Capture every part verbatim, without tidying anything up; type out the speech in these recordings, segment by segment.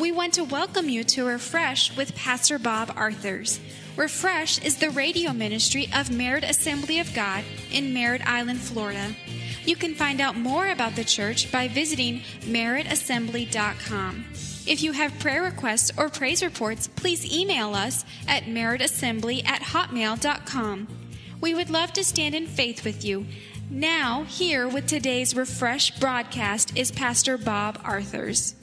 We want to welcome you to Refresh with Pastor Bob Arthurs. Refresh is the radio ministry of Merritt Assembly of God in Merritt Island, Florida. You can find out more about the church by visiting merritt assembly dot com. If you have prayer requests or praise reports, please email us at merritt assembly at hotmail dot com. We would love to stand in faith with you. Now, here with today's Refresh broadcast is Pastor Bob Arthurs.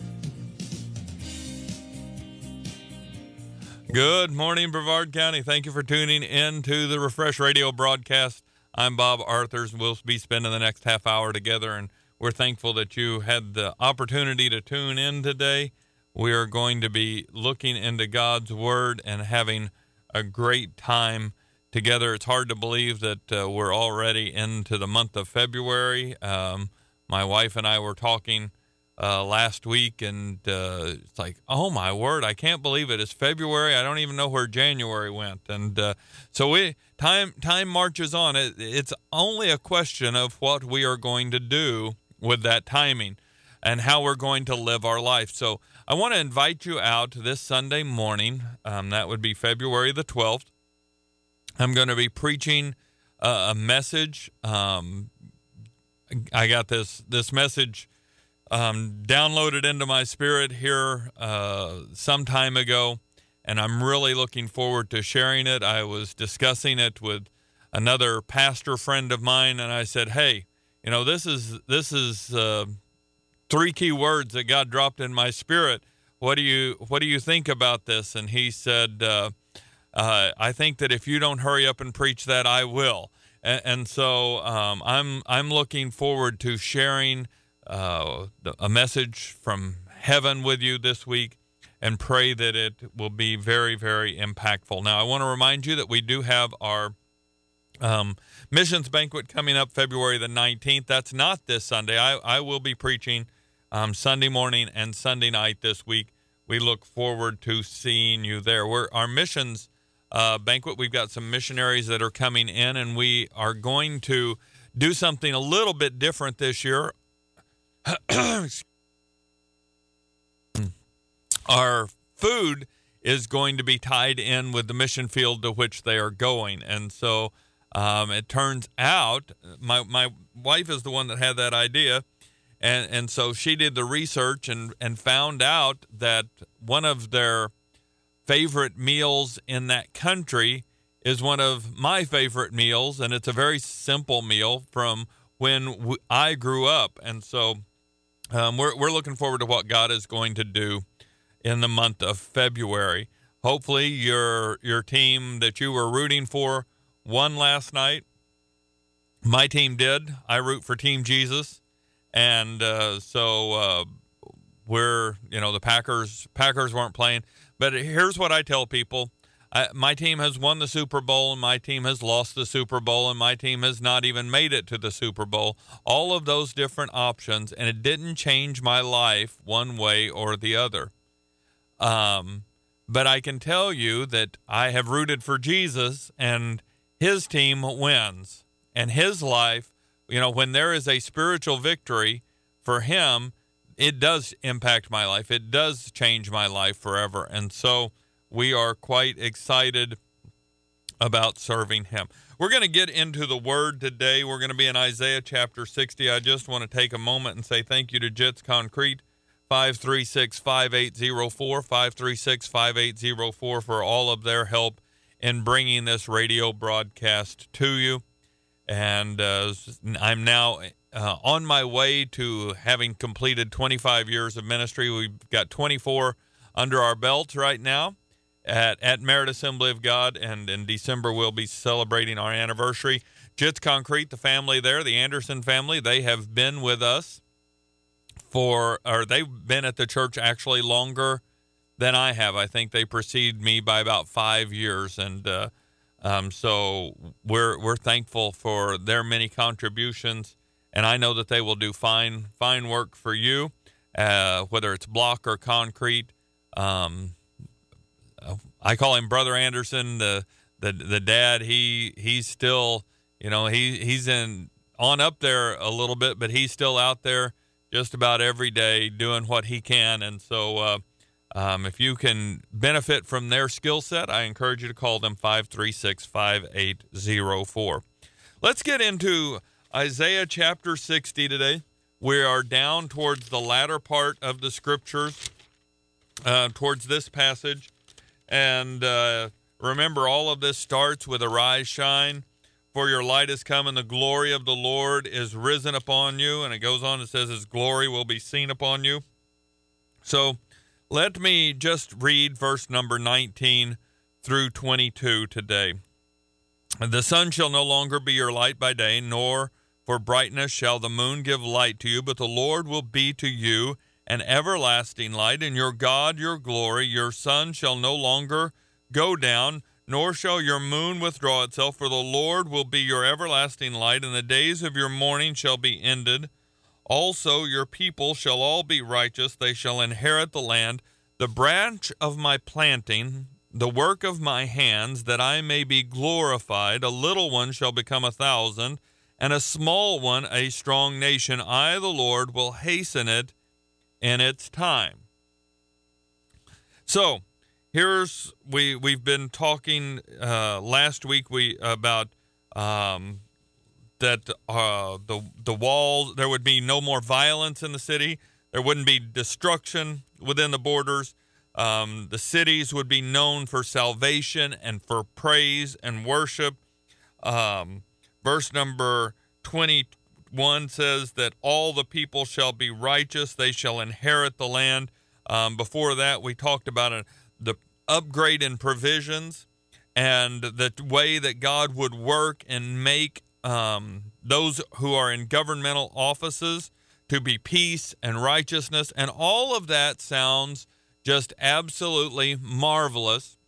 Good morning, Brevard County. Thank you for tuning in to the Refresh Radio broadcast. I'm Bob Arthurs. We'll be spending the next half hour together, and we're thankful that you had the opportunity to tune in today. We are going to be looking into God's Word and having a great time together. It's hard to believe that uh, we're already into the month of February. Um, my wife and I were talking Uh, last week, and uh, it's like, oh my word, I can't believe it. It's February. I don't even know where January went. And uh, so we time time marches on. It, it's only a question of what we are going to do with that timing and how we're going to live our life. So I want to invite you out this Sunday morning. Um, that would be February the twelfth. I'm going to be preaching uh, a message. Um, I got this this message Um, downloaded into my spirit here uh, some time ago, and I'm really looking forward to sharing it. I was discussing it with another pastor friend of mine, and I said, hey, you know, this is this is uh, three key words that God dropped in my spirit. What do you what do you think about this? And he said, uh, uh, I think that if you don't hurry up and preach that, I will. And, and so um, I'm I'm looking forward to sharing Uh, a message from heaven with you this week, and pray that it will be very, very impactful. Now, I want to remind you that we do have our um, missions banquet coming up February the nineteenth. That's not this Sunday. I, I will be preaching um, Sunday morning and Sunday night this week. We look forward to seeing you there. We're, our missions uh, banquet, we've got some missionaries that are coming in, and we are going to do something a little bit different this year. Our food is going to be tied in with the mission field to which they are going. And so um, it turns out my my wife is the one that had that idea. And, and so she did the research and, and found out that one of their favorite meals in that country is one of my favorite meals. And it's a very simple meal from when w- I grew up. And so Um, we're we're looking forward to what God is going to do in the month of February. Hopefully, your your team that you were rooting for won last night. My team did. I root for Team Jesus, and uh, so uh, we're you know the Packers Packers weren't playing. But here's what I tell people: I, my team has won the Super Bowl, and my team has lost the Super Bowl, and my team has not even made it to the Super Bowl. All of those different options, and it didn't change my life one way or the other. Um, but I can tell you that I have rooted for Jesus, and his team wins. And his life, you know, when there is a spiritual victory for him, it does impact my life. It does change my life forever. And so we are quite excited about serving him. We're going to get into the Word today. We're going to be in Isaiah chapter sixty. I just want to take a moment and say thank you to Jits Concrete, five three six, five eight zero four, five three six, five eight zero four, for all of their help in bringing this radio broadcast to you. And uh, I'm now uh, on my way to having completed twenty-five years of ministry. We've got twenty-four under our belts right now at, at Merritt Assembly of God, and in December we'll be celebrating our anniversary. Jits Concrete, the family there, the Anderson family, they have been with us for, or they've been at the church actually longer than I have. I think they precede me by about five years, and uh, um, so we're we're thankful for their many contributions, and I know that they will do fine fine work for you, uh, whether it's block or concrete. Um, I call him Brother Anderson, the the the dad. He he's still, you know, he he's in on up there a little bit, but he's still out there just about every day doing what he can. And so uh, Um, if you can benefit from their skill set, I encourage you to call them five three six, five eight zero four. Let's get into Isaiah chapter sixty today. We are down towards the latter part of the scriptures, uh, towards this passage. And uh, remember, all of this starts with arise, shine, for your light is come, and the glory of the Lord is risen upon you. And it goes on, it says his glory will be seen upon you. So let me just read verse number nineteen through twenty-two today. The sun shall no longer be your light by day, nor for brightness shall the moon give light to you, but the Lord will be to you an everlasting light, and your God your glory. Your sun shall no longer go down, nor shall your moon withdraw itself, for the Lord will be your everlasting light, and the days of your mourning shall be ended. Also your people shall all be righteous, they shall inherit the land, the branch of my planting, the work of my hands, that I may be glorified. A little one shall become a thousand, and a small one a strong nation. I, the Lord, will hasten it in its time. So here's, we, we've been talking uh, last week we about um, that uh, the the walls, there would be no more violence in the city. There wouldn't be destruction within the borders. Um, the cities would be known for salvation and for praise and worship. Um, verse number twenty-one says that all the people shall be righteous. They shall inherit the land. Um, before that, we talked about a, the upgrade in provisions and the way that God would work and make Um, those who are in governmental offices to be peace and righteousness. And all of that sounds just absolutely marvelous.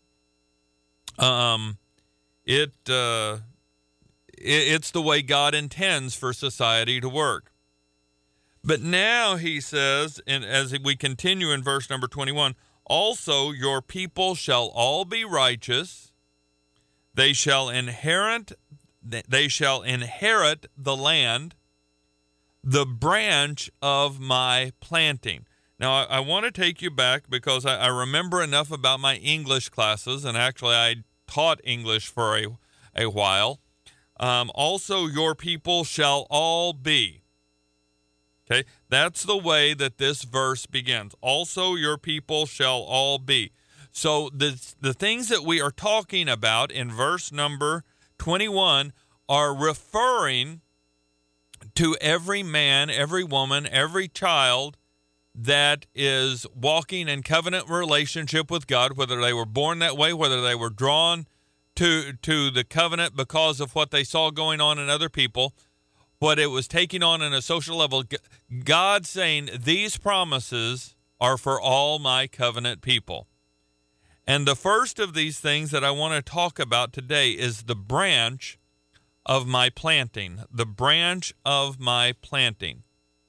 Um, it, uh, it it's the way God intends for society to work. But now he says, and as we continue in verse number twenty-one, also your people shall all be righteous. They shall inherit They shall inherit the land, the branch of my planting. Now, I, I want to take you back because I, I remember enough about my English classes, and actually I taught English for a, a while. Um, also, your people shall all be. Okay, that's the way that this verse begins. Also, your people shall all be. So the, the things that we are talking about in verse number twenty-one are referring to every man, every woman, every child that is walking in covenant relationship with God, whether they were born that way, whether they were drawn to to the covenant because of what they saw going on in other people, what it was taking on in a social level. God saying these promises are for all my covenant people. And the first of these things that I want to talk about today is the branch of my planting. The branch of my planting.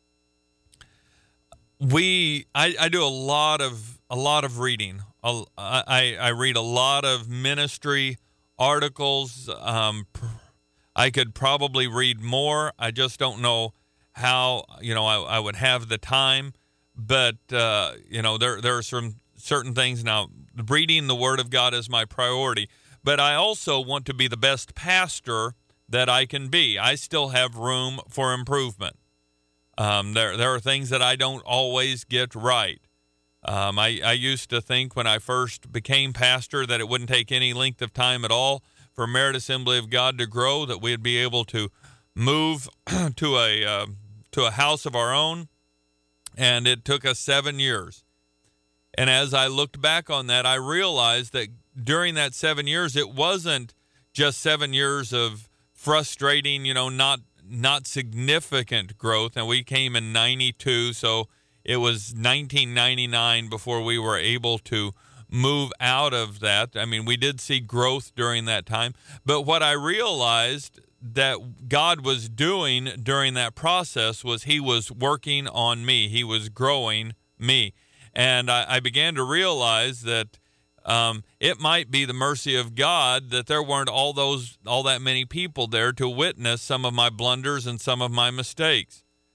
We, I, I do a lot of a lot of reading. I, I read a lot of ministry articles. Um, I could probably read more. I just don't know how. You know, I, I would have the time. But uh, you know, there there are some certain things now. Reading the Word of God is my priority, but I also want to be the best pastor that I can be. I still have room for improvement. Um, there, there are things that I don't always get right. Um, I, I used to think when I first became pastor that it wouldn't take any length of time at all for Merit Assembly of God to grow, that we'd be able to move to a uh, to a house of our own, and it took us seven years. And as I looked back on that, I realized that during that seven years, it wasn't just seven years of frustrating, you know, not not significant growth. And we came in ninety-two, so it was nineteen ninety-nine before we were able to move out of that. I mean, we did see growth during that time. But what I realized that God was doing during that process was he was working on me. He was growing me. And I, I began to realize that um, it might be the mercy of God that there weren't all those, all that many people there to witness some of my blunders and some of my mistakes.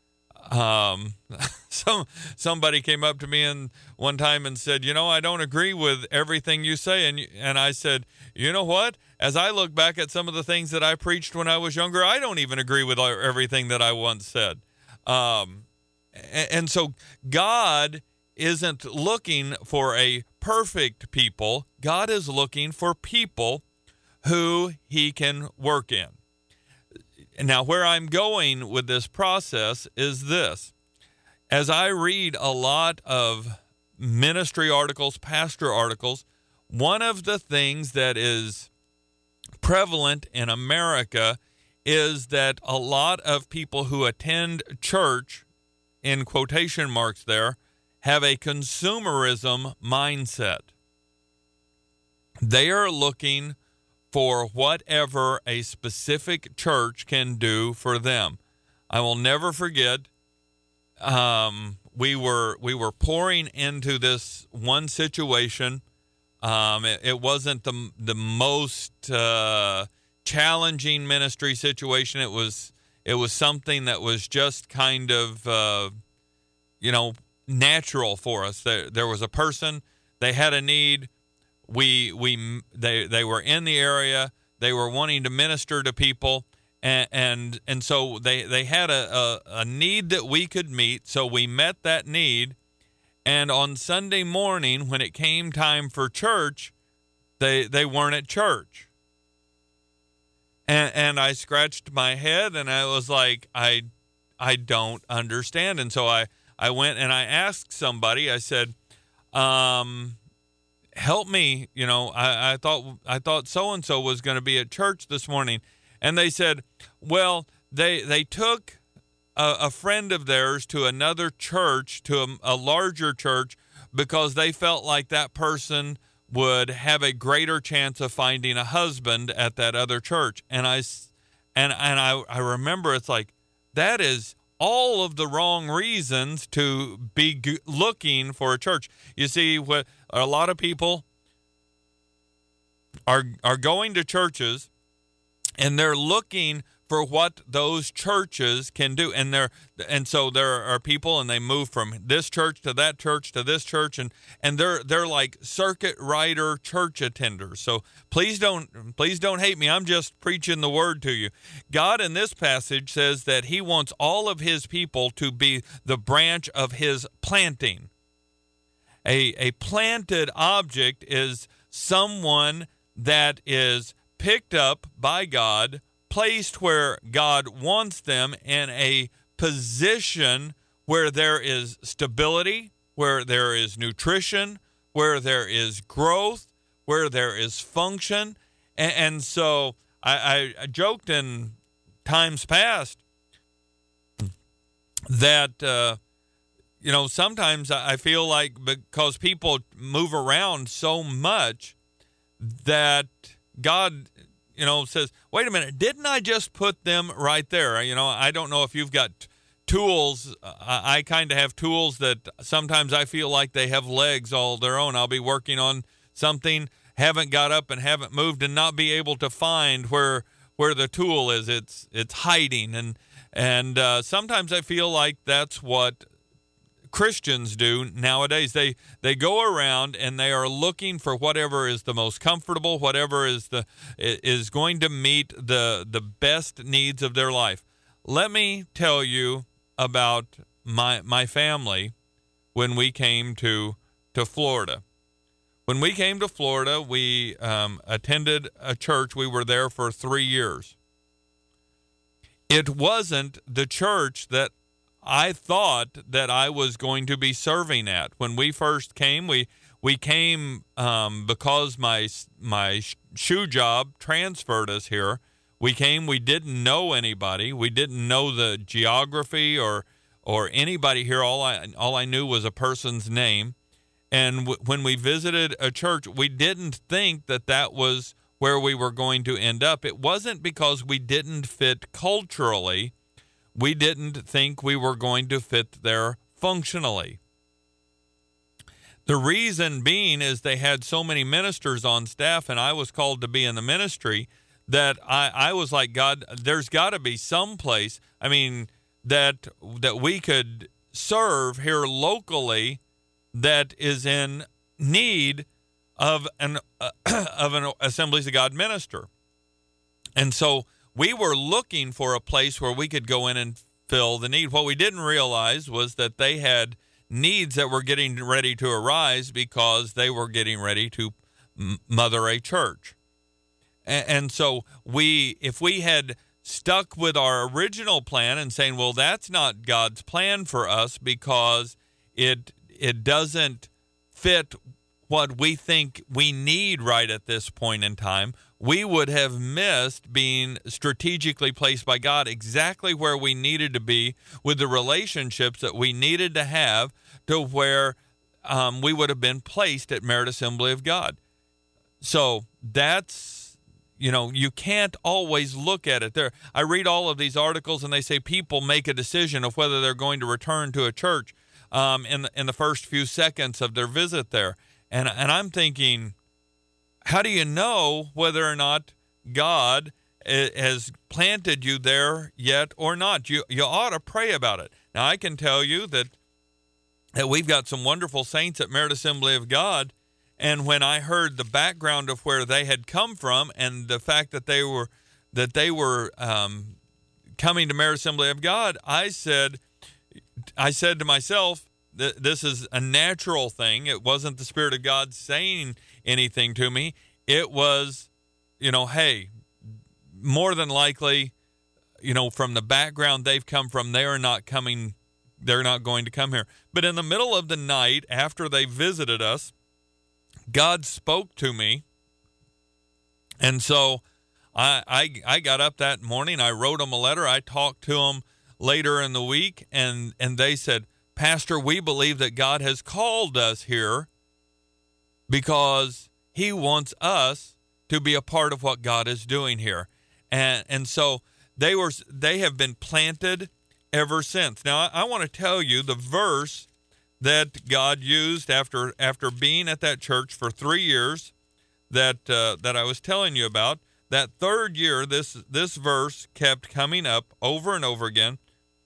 Um, some somebody came up to me and one time and said, you know, I don't agree with everything you say. And, and I said, you know what? As I look back at some of the things that I preached when I was younger, I don't even agree with everything that I once said. Um, and, and so God isn't looking for a perfect people. God is looking for people who he can work in. Now, where I'm going with this process is this. As I read a lot of ministry articles, pastor articles, one of the things that is prevalent in America is that a lot of people who attend church, in quotation marks there, have a consumerism mindset. They are looking for whatever a specific church can do for them. I will never forget, um, we were we were pouring into this one situation. Um, it, it wasn't the the most uh, challenging ministry situation. It was it was something that was just kind of uh, you know natural for us. There there was a person, they had a need. We we they they were in the area. They were wanting to minister to people, and and, and so they they had a, a a need that we could meet. So we met that need, and on Sunday morning when it came time for church, they they weren't at church. And and I scratched my head and I was like, I I don't understand. And so I I went and I asked somebody. I said, um. help me, you know, I, I thought I thought so-and-so was going to be at church this morning. And they said, well, they they took a, a friend of theirs to another church, to a, a larger church, because they felt like that person would have a greater chance of finding a husband at that other church. And I, and, and I, I remember it's like, that is all of the wrong reasons to be g- looking for a church. You see, what a lot of people are are going to churches, and they're looking for what those churches can do, and they're and so there are people, and they move from this church to that church to this church, and and they're they're like circuit rider church attenders. So please don't please don't hate me. I'm just preaching the word to you. God in this passage says that he wants all of his people to be the branch of his planting. A a planted object is someone that is picked up by God, placed where God wants them in a position where there is stability, where there is nutrition, where there is growth, where there is function. And, and so I, I joked in times past that, uh, you know, sometimes I feel like because people move around so much that God, you know, says, wait a minute, didn't I just put them right there? You know, I don't know if you've got tools. I, I kind of have tools that sometimes I feel like they have legs all their own. I'll be working on something, haven't got up and haven't moved, and not be able to find where where the tool is. It's it's hiding. And, and uh, sometimes I feel like that's what Christians do nowadays. They they go around and they are looking for whatever is the most comfortable, whatever is the is going to meet the the best needs of their life. Let me tell you about my my family when we came to to Florida. When we came to Florida, we um, attended a church. We were there for three years. It wasn't the church that I thought that I was going to be serving at. When we first came, we we came um, because my my shoe job transferred us here. We came, we didn't know anybody. We didn't know the geography or or anybody here. All I all I knew was a person's name. And w- when we visited a church, we didn't think that that was where we were going to end up. It wasn't because we didn't fit culturally. We didn't think we were going to fit there functionally. The reason being is they had so many ministers on staff, and I was called to be in the ministry, that I, I was like, God, there's got to be some place. I mean, that that we could serve here locally that is in need of an uh, of an Assemblies of God minister. And so we were looking for a place where we could go in and fill the need. What we didn't realize was that they had needs that were getting ready to arise because they were getting ready to m- mother a church. And, and so we, if we had stuck with our original plan and saying, well, that's not God's plan for us because it it doesn't fit what we think we need right at this point in time, we would have missed being strategically placed by God exactly where we needed to be with the relationships that we needed to have to where um, we would have been placed at Merit Assembly of God. So that's, you know, you can't always look at it there. I read all of these articles and they say people make a decision of whether they're going to return to a church um, in the, in the first few seconds of their visit there. And and I'm thinking, how do you know whether or not God has planted you there yet or not? You you ought to pray about it. Now, I can tell you that, that we've got some wonderful saints at Merit Assembly of God, and when I heard the background of where they had come from and the fact that they were that they were um, coming to Merit Assembly of God, I said, I said to myself, this is a natural thing. It wasn't the Spirit of God saying anything to me. It was, you know, hey, more than likely, you know, from the background they've come from, they are not coming, they're not going to come here. But in the middle of the night, after they visited us, God spoke to me. And so I, I, I got up that morning. I wrote them a letter. I talked to them later in the week, and, and they said, Pastor, we believe that God has called us here because he wants us to be a part of what God is doing here. And and so they were they have been planted ever since. Now, I, I want to tell you the verse that God used after after being at that church for three years that uh, that I was telling you about. That third year, this this verse kept coming up over and over again.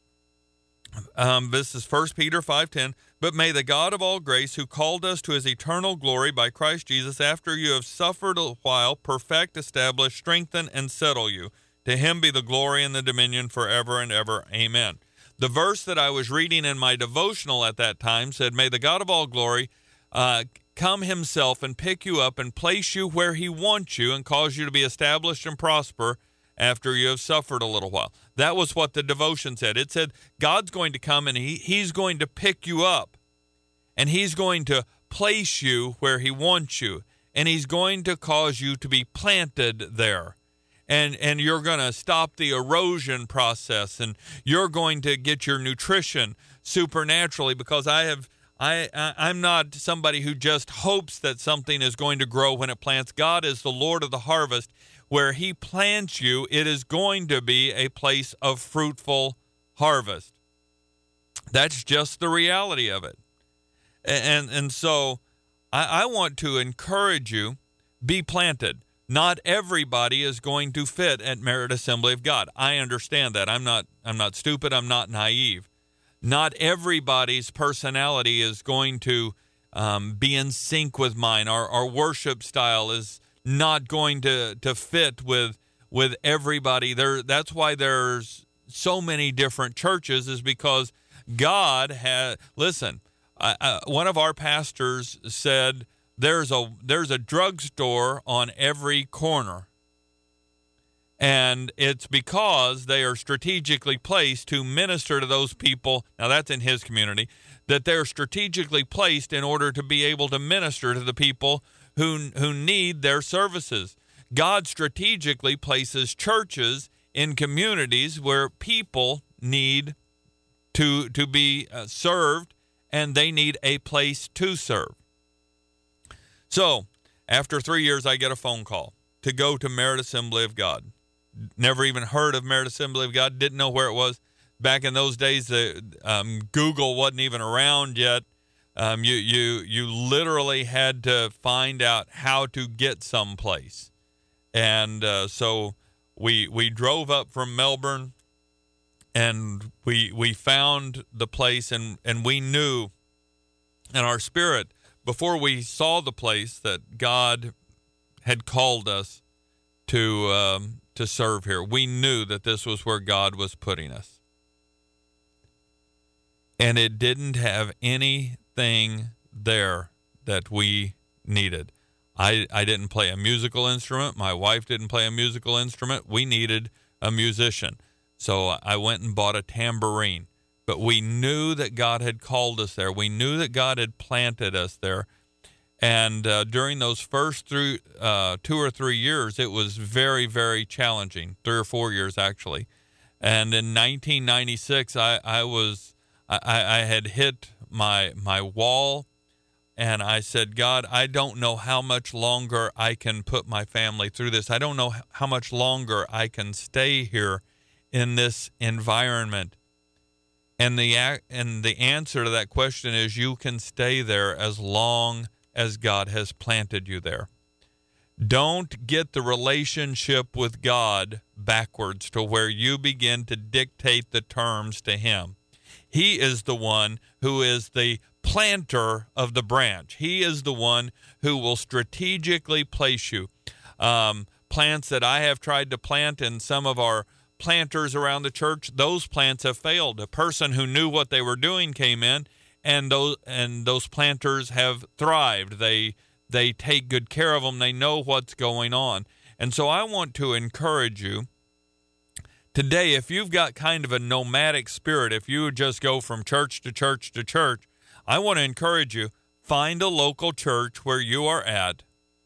Um, this is First Peter five ten. But may the God of all grace, who called us to his eternal glory by Christ Jesus, after you have suffered a while, perfect, establish, strengthen, and settle you. To him be the glory and the dominion forever and ever. Amen. The verse that I was reading in my devotional at that time said, may the God of all glory uh, come himself and pick you up and place you where he wants you and cause you to be established and prosper after you have suffered a little while. That was what the devotion said. It said God's going to come and he, he's going to pick you up and he's going to place you where he wants you and he's going to cause you to be planted there. And and you're going to stop the erosion process and you're going to get your nutrition supernaturally because I have I, I, I'm not somebody who just hopes that something is going to grow when it plants. God is the Lord of the harvest. Where he plants you, it is going to be a place of fruitful harvest. That's just the reality of it. And and so I, I want to encourage you, be planted. Not everybody is going to fit at Merit Assembly of God. I understand that. I'm not I'm not stupid. I'm not naive. Not everybody's personality is going to um, be in sync with mine. Our our worship style is not going to, to fit with with everybody. There, that's why there's so many different churches, is because God had, listen, uh, uh, one of our pastors said there's a there's a drugstore on every corner. And it's because they are strategically placed to minister to those people. Now, that's in his community, that they're strategically placed in order to be able to minister to the people who who need their services. God strategically places churches in communities where people need to to be uh, served, and they need a place to serve. So, after three years, I get a phone call to go to Merit Assembly of God. Never even heard of Merit Assembly of God, didn't know where it was. Back in those days, the um, Google wasn't even around yet. Um, you you you literally had to find out how to get someplace, and uh, so we we drove up from Melbourne, and we we found the place, and, and we knew in our spirit before we saw the place that God had called us to um, to serve here. We knew that this was where God was putting us. And it didn't have anything there that we needed. I, I didn't play a musical instrument. My wife didn't play a musical instrument. We needed a musician. So I went and bought a tambourine. But we knew that God had called us there. We knew that God had planted us there. And uh, during those first three, uh, two or three years, it was very, very challenging, three or four years actually. And in nineteen ninety-six, I, I was I, I had hit my my wall, and I said, God, I don't know how much longer I can put my family through this. I don't know how much longer I can stay here in this environment. And the and the answer to that question is you can stay there as long as God has planted you there. Don't get the relationship with God backwards to where you begin to dictate the terms to him. He is the one who is the planter of the branch. He is the one who will strategically place you. Um, plants that I have tried to plant in some of our planters around the church, those plants have failed. A person who knew what they were doing came in, and those and those planters have thrived. They they take good care of them. They know what's going on. And so I want to encourage you today, if you've got kind of a nomadic spirit, if you would just go from church to church to church, I want to encourage you, find a local church where you are at,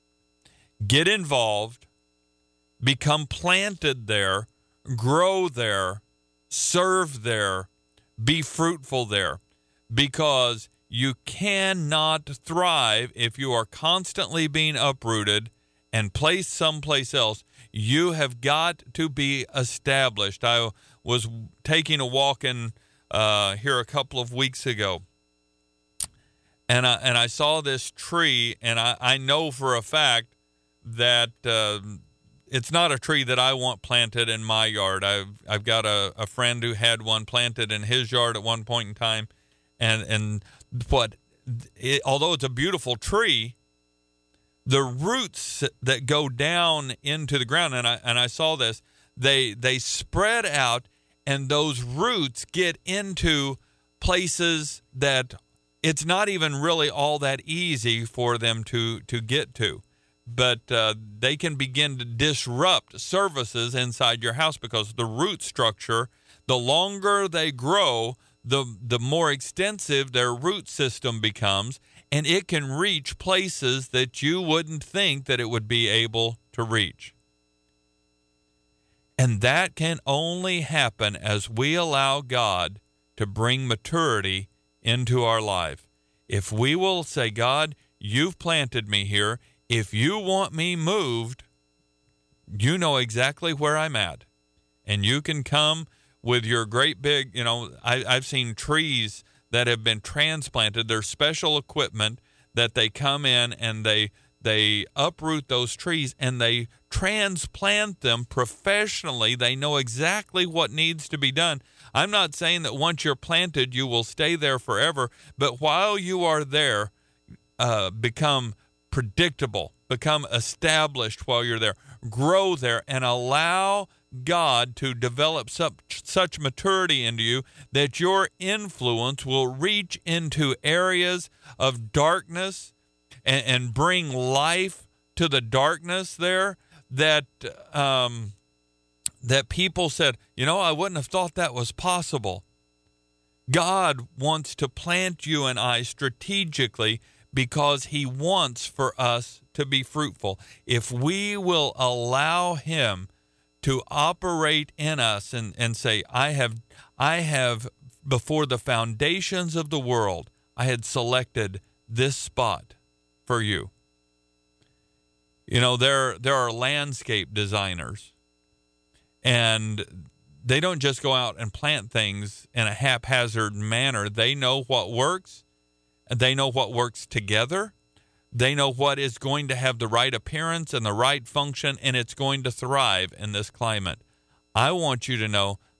get involved, become planted there, grow there, serve there, be fruitful there, because you cannot thrive if you are constantly being uprooted and placed someplace else. You have got to be established. I was taking a walk in uh, here a couple of weeks ago, and I, and I saw this tree, and I, I know for a fact that uh, it's not a tree that I want planted in my yard. I've I've got a, a friend who had one planted in his yard at one point in time, and and what, it, although it's a beautiful tree, the roots that go down into the ground, and I and I saw this, they they spread out, and those roots get into places that it's not even really all that easy for them to to get to. But uh, they can begin to disrupt services inside your house because the root structure, the longer they grow, the the more extensive their root system becomes, and it can reach places that you wouldn't think that it would be able to reach. And that can only happen as we allow God to bring maturity into our life. If we will say, God, you've planted me here. If you want me moved, you know exactly where I'm at. And you can come with your great big, you know, I, I've seen trees that have been transplanted. There's special equipment that they come in and they they uproot those trees and they transplant them professionally. They know exactly what needs to be done. I'm not saying that once you're planted, you will stay there forever, but while you are there, uh, become predictable, become established while you're there, grow there, and allow God to develop such, such maturity into you that your influence will reach into areas of darkness and, and bring life to the darkness there that um, that people said, you know, I wouldn't have thought that was possible. God wants to plant you and I strategically because he wants for us to be fruitful. If we will allow him to operate in us and, and say, I have, I have, before the foundations of the world, I had selected this spot for you. You know, there, there are landscape designers, and they don't just go out and plant things in a haphazard manner. They know what works. They know what works together. They know what is going to have the right appearance and the right function, and it's going to thrive in this climate. I want you to know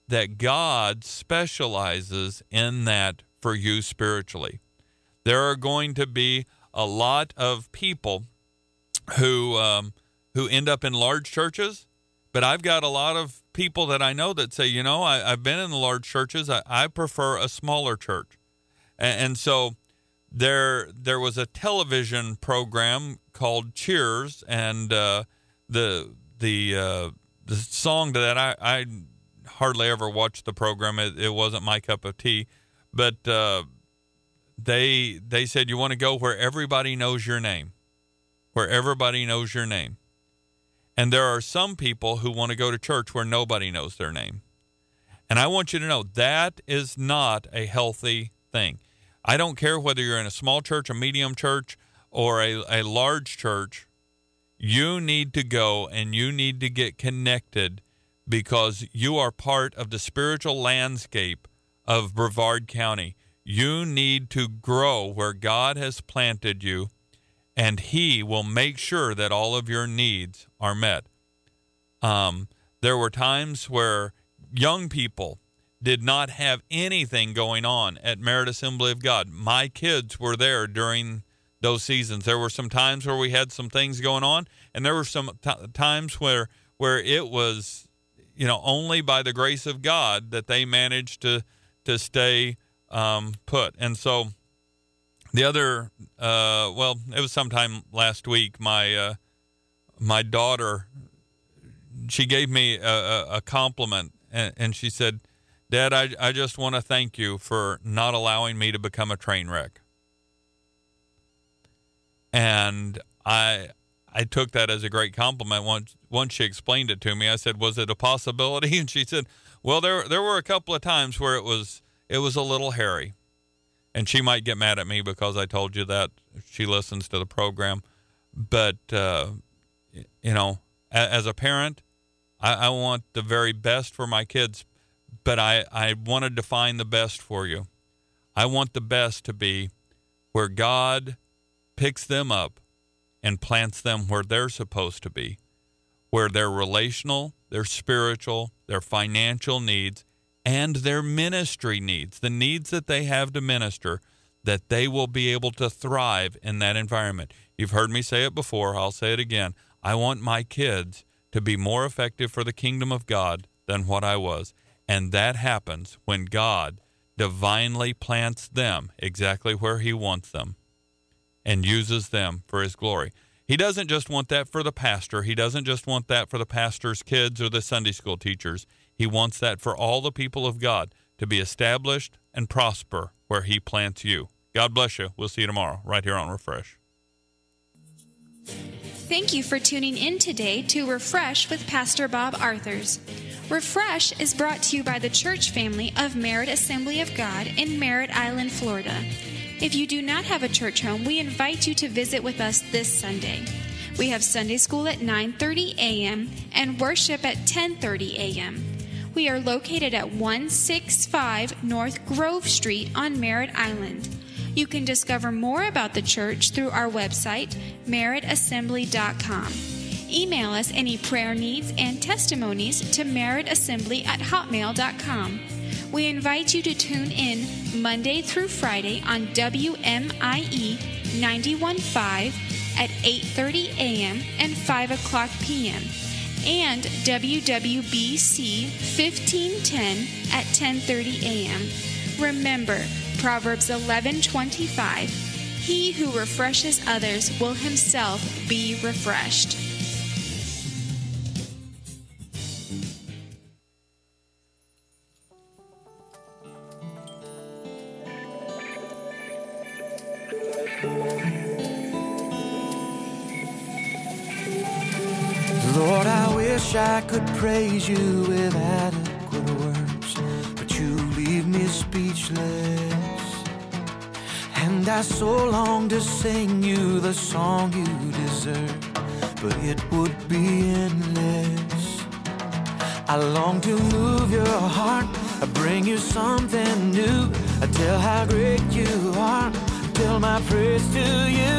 that God specializes in that for you spiritually. There are going to be a lot of people who um, who end up in large churches, but I've got a lot of people that I know that say, you know, I, I've been in the large churches. I, I prefer a smaller church. And, and so there there was a television program called Cheers, and uh, the the uh, the song to that, I, I hardly ever watched the program. It, it wasn't my cup of tea, but uh, they they said you want to go where everybody knows your name, where everybody knows your name. And there are some people who want to go to church where nobody knows their name. And I want you to know that is not a healthy thing. I don't care whether you're in a small church, a medium church, or a, a large church. You need to go and you need to get connected because you are part of the spiritual landscape of Brevard County. You need to grow where God has planted you, and He will make sure that all of your needs are met. Um, there were times where young people did not have anything going on at Merit Assembly of God. My kids were there during those seasons. There were some times where we had some things going on, and there were some t- times where where it was, you know, only by the grace of God that they managed to to stay um, put. And so the other, uh, well, it was sometime last week, my uh, my daughter, she gave me a, a, a compliment, and, and she said, Dad, I, I just want to thank you for not allowing me to become a train wreck. And I I took that as a great compliment. Once once she explained it to me, I said, was it a possibility? And she said, well, there there were a couple of times where it was it was a little hairy. And she might get mad at me because I told you that. She listens to the program. But, uh, you know, a, as a parent, I, I want the very best for my kids, but I, I want to define the best for you. I want the best to be where God picks them up and plants them where they're supposed to be, where their relational, their spiritual, their financial needs, and their ministry needs, the needs that they have to minister, that they will be able to thrive in that environment. You've heard me say it before. I'll say it again. I want my kids to be more effective for the kingdom of God than what I was. And that happens when God divinely plants them exactly where He wants them and uses them for His glory. He doesn't just want that for the pastor. He doesn't just want that for the pastor's kids or the Sunday school teachers. He wants that for all the people of God to be established and prosper where He plants you. God bless you. We'll see you tomorrow right here on Refresh. Thank you for tuning in today to Refresh with Pastor Bob Arthurs. Refresh is brought to you by the church family of Merit Assembly of God in Merritt Island, Florida. If you do not have a church home, we invite you to visit with us this Sunday. We have Sunday school at nine thirty a.m. and worship at ten thirty a.m. We are located at one sixty-five North Grove Street on Merritt Island. You can discover more about the church through our website, merritt assembly dot com. Email us any prayer needs and testimonies to merrittassembly at hotmail dot com. We invite you to tune in Monday through Friday on W M I E ninety-one point five at eight thirty a.m. and five o'clock p.m. and W W B C fifteen ten at ten thirty a.m. Remember, Proverbs eleven twenty-five, he who refreshes others will himself be refreshed. Lord, I wish I could praise you with adequate words, but you leave me speechless. And I so long to sing you the song you deserve, but it would be endless. I long to move your heart, I bring you something new, I tell how great you are, tell my praise to you.